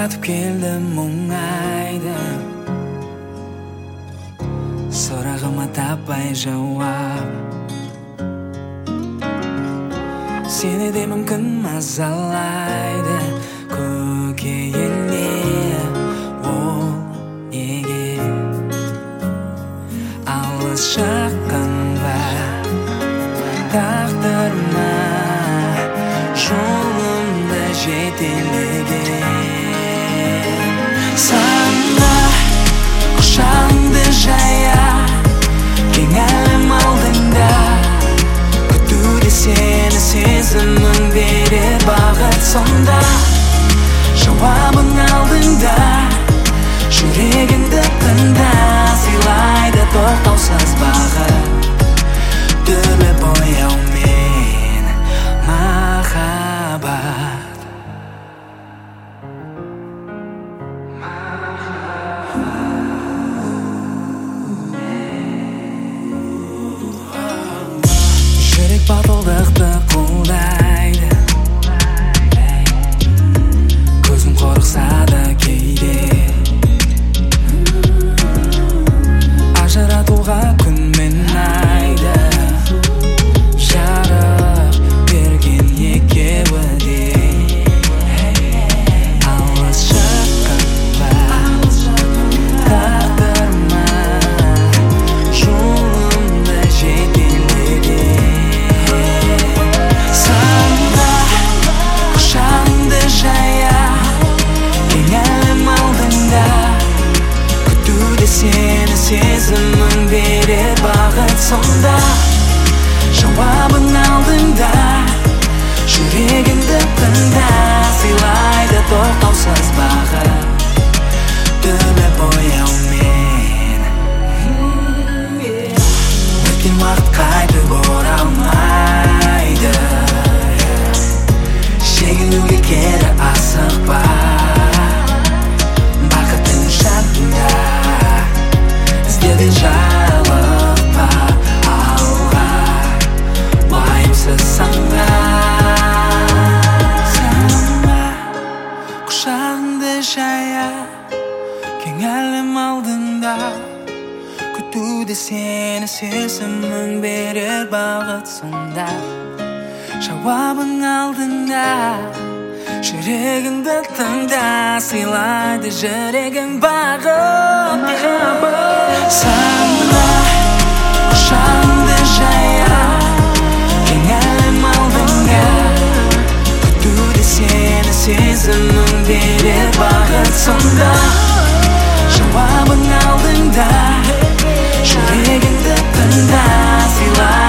Жаратып келдім мұңайды, сұрағыма таппай жауап. Сені де мүмкін мазалайды, көкейіне ол неге алыс жақын ба тағдырыма жолымды жетелеген. Сана құшағыңды жая, кең әлем алдыңда, күтуде сені сезімің берер бағыт сонда. Жауабың алдыңда, жүрегіңді тыңда, сыйлайды тоқтаусыз бағыт, түрлі бояумен махаббат. Жүрек батылдықты қолдайды, көзім қорықса да кейде, ажыратуға күн мен айды жарық берген екеуі де. Алыс жақын ба тағдырыма жолымды жетелеген. Сана құшағыңды жая, кең әлем алдыңда, күтуде сені сезімің берер бағыт сонда. Жауабың алдыңда, жүрегіңді тыңда, сыйлайды тоқтаусыз бағыт, түрлі бояумен. Өткен уақыт қайтып оралмайды, шегінуге кері асықпа, бақыттың жанында іздеуде жалықпа, алға уайымсыз самға. Құшағыңды жая, кең әлем алдыңда, күтуде сені сезімің берер бағыт сонда. Жауабың алдыңда, жүрегіңді тыңда, сыйлайды жүрегің бағыт. Сана құшағыңды жая, кең әлем алдыңда, күтуде сені сезімің берер бағыт сонда. Жауабың алдыңда, жүрегіңді тыңда, сыйлайды